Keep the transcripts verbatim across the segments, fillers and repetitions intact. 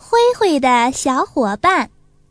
灰灰的小伙伴。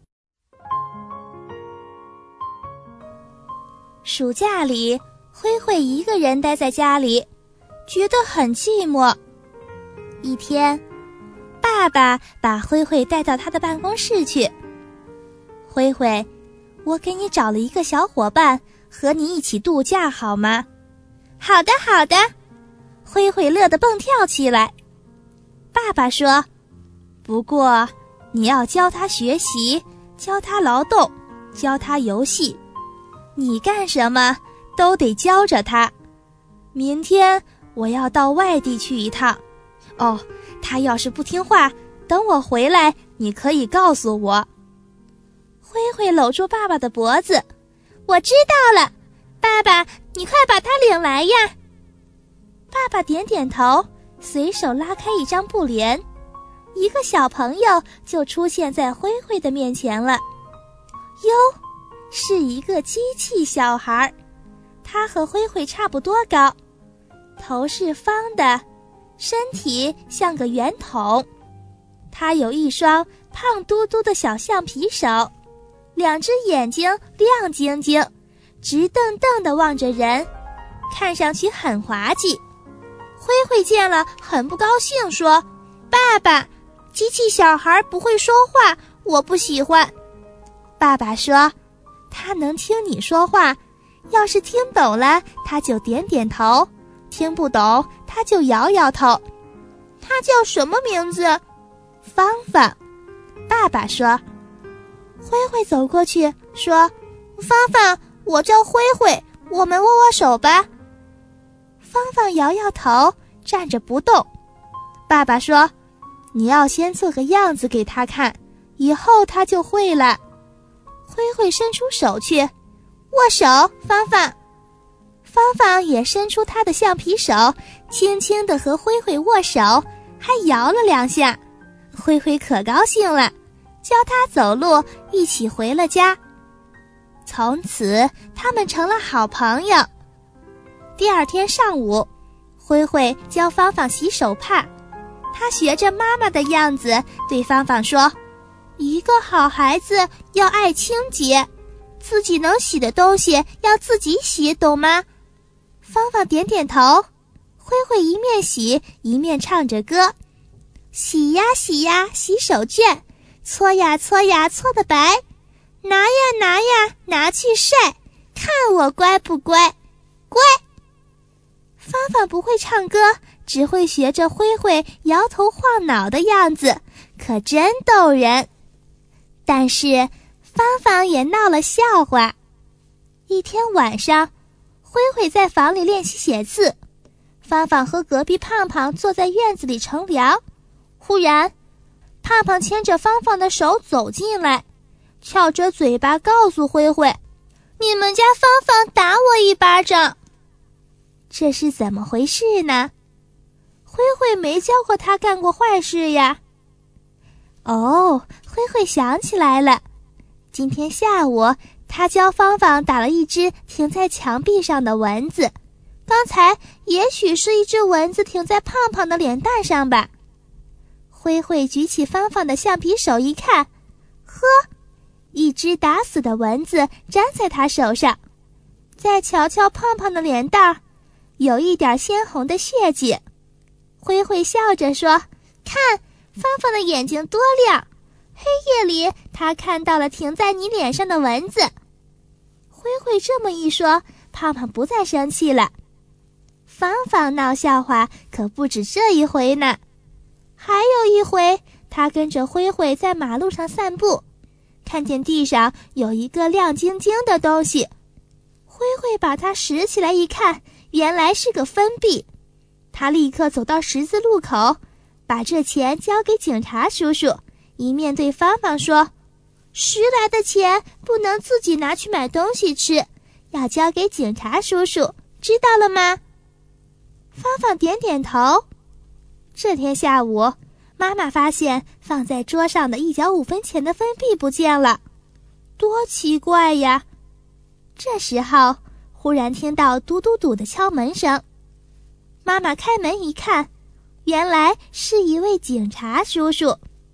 暑假里，灰灰一个人待在家里，觉得很寂寞。一天，爸爸把灰灰带到他的办公室去。灰灰，我给你找了一个小伙伴，和你一起度假好吗？好的，好的。灰灰乐得蹦跳起来。爸爸说，不过你要教他学习，教他劳动，教他游戏，你干什么都得教着他。明天我要到外地去一趟，哦，他要是不听话，等我回来你可以告诉我。灰灰搂住爸爸的脖子，我知道了，爸爸，你快把他领来呀。爸爸点点头，随手拉开一张布帘，一个小朋友就出现在灰灰的面前了。哟，是一个机器小孩，他和灰灰差不多高，头是方的，身体像个圆筒。他有一双胖嘟嘟的小橡皮手，两只眼睛亮晶晶，直瞪瞪地望着人，看上去很滑稽。灰灰见了很不高兴，说，爸爸，机器小孩不会说话，我不喜欢。爸爸说，他能听你说话，要是听懂了他就点点头，听不懂他就摇摇头。他叫什么名字？芳芳。爸爸说。灰灰走过去说，芳芳，我叫灰灰，我们握握手吧。芳芳摇摇头，站着不动。爸爸说，你要先做个样子给他看，以后他就会了。灰灰伸出手去，握手，芳芳。芳芳也伸出她的橡皮手，轻轻地和灰灰握手，还摇了两下。灰灰可高兴了，教他走路，一起回了家。从此他们成了好朋友。第二天上午，灰灰教芳芳洗手帕，他学着妈妈的样子对芳芳说，一个好孩子要爱清洁，自己能洗的东西要自己洗，懂吗？芳芳点点头。灰灰一面洗一面唱着歌，洗呀洗呀洗手绢，搓呀搓呀搓得白，拿呀拿呀拿去晒，看我乖不乖？乖。芳芳不会唱歌，只会学着灰灰摇头晃脑的样子，可真逗人。但是芳芳也闹了笑话。一天晚上，灰灰在房里练习写字，芳芳和隔壁胖胖坐在院子里乘凉。忽然，胖胖牵着芳芳的手走进来，翘着嘴巴告诉灰灰，你们家芳芳打我一巴掌。这是怎么回事呢？灰灰没教过他干过坏事呀。哦，灰灰想起来了，今天下午他教芳芳打了一只停在墙壁上的蚊子，刚才也许是一只蚊子停在胖胖的脸蛋上吧。灰灰举起芳芳的橡皮手一看，呵，一只打死的蚊子粘在他手上。再瞧瞧胖胖的脸蛋，有一点鲜红的血迹。灰灰笑着说，看，芳芳的眼睛多亮，黑夜里她看到了停在你脸上的蚊子。灰灰这么一说，胖胖不再生气了。芳芳闹笑话可不止这一回呢。还有一回，他跟着灰灰在马路上散步，看见地上有一个亮晶晶的东西。灰灰把它拾起来一看，原来是个分币。他立刻走到十字路口，把这钱交给警察叔叔，一面对芳芳说，拾来的钱不能自己拿去买东西吃，要交给警察叔叔，知道了吗？芳芳点点头。这天下午，妈妈发现放在桌上的一角五分钱的分币不见了，多奇怪呀！这时候，忽然听到嘟嘟嘟的敲门声。妈妈开门一看，原来是一位警察叔叔。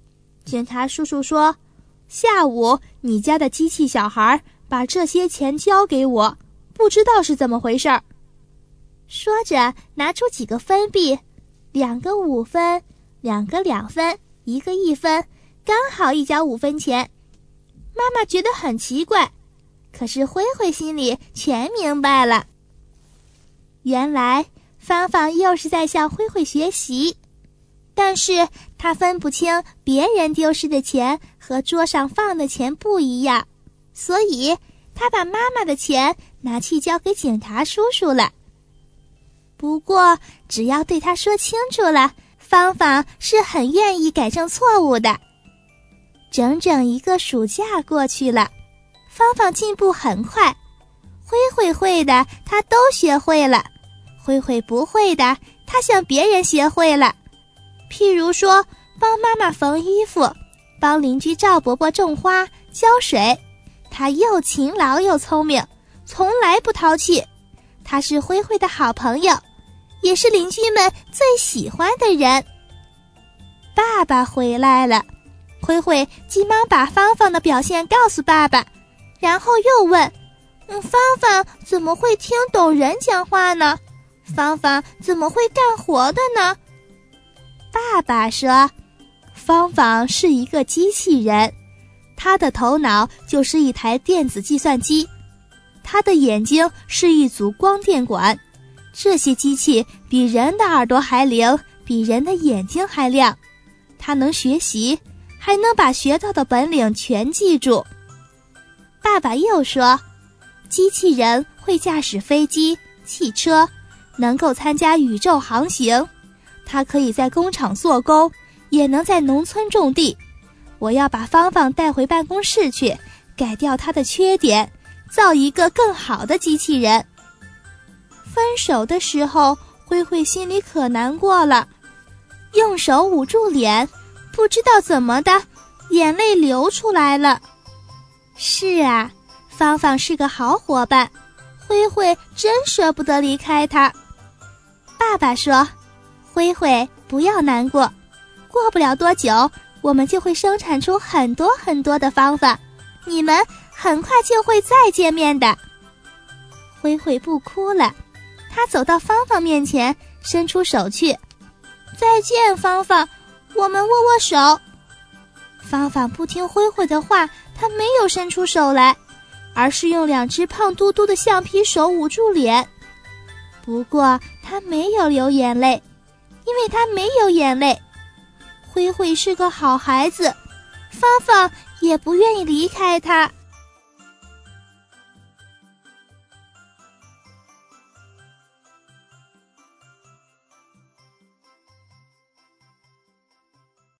警察叔叔说，下午你家的机器小孩把这些钱交给我，不知道是怎么回事儿。说着拿出几个分币，两个五分，两个两分，一个一分，刚好一角五分钱。妈妈觉得很奇怪，可是灰灰心里全明白了。原来芳芳又是在向灰灰学习，但是她分不清别人丢失的钱和桌上放的钱不一样，所以她把妈妈的钱拿去交给警察叔叔了。不过只要对他说清楚了，芳芳是很愿意改正错误的。整整一个暑假过去了，芳芳进步很快，灰灰会的她都学会了，灰灰不会的她向别人学会了。譬如说帮妈妈缝衣服，帮邻居赵伯伯种花浇水，她又勤劳又聪明，从来不淘气。她是灰灰的好朋友，也是邻居们最喜欢的人。爸爸回来了，灰灰急忙把芳芳的表现告诉爸爸，然后又问，嗯，芳芳怎么会听懂人讲话呢？芳芳怎么会干活的呢？爸爸说，芳芳是一个机器人，她的头脑就是一台电子计算机，她的眼睛是一组光电管，这些机器比人的耳朵还灵，比人的眼睛还亮。她能学习，还能把学到的本领全记住。爸爸又说，机器人会驾驶飞机、汽车，能够参加宇宙航行，它可以在工厂做工，也能在农村种地。我要把芳芳带回办公室去，改掉她的缺点，造一个更好的机器人。分手的时候，灰灰心里可难过了，用手捂住脸，不知道怎么的，眼泪流出来了。是啊，芳芳是个好伙伴，灰灰真舍不得离开她。爸爸说，灰灰不要难过，过不了多久，我们就会生产出很多很多的芳芳，你们很快就会再见面的。灰灰不哭了，他走到芳芳面前，伸出手去，再见芳芳，我们握握手。芳芳不听灰灰的话，她没有伸出手来，而是用两只胖嘟嘟的橡皮手捂住脸。不过她没有流眼泪，因为她没有眼泪。灰灰是个好孩子，芳芳也不愿意离开她。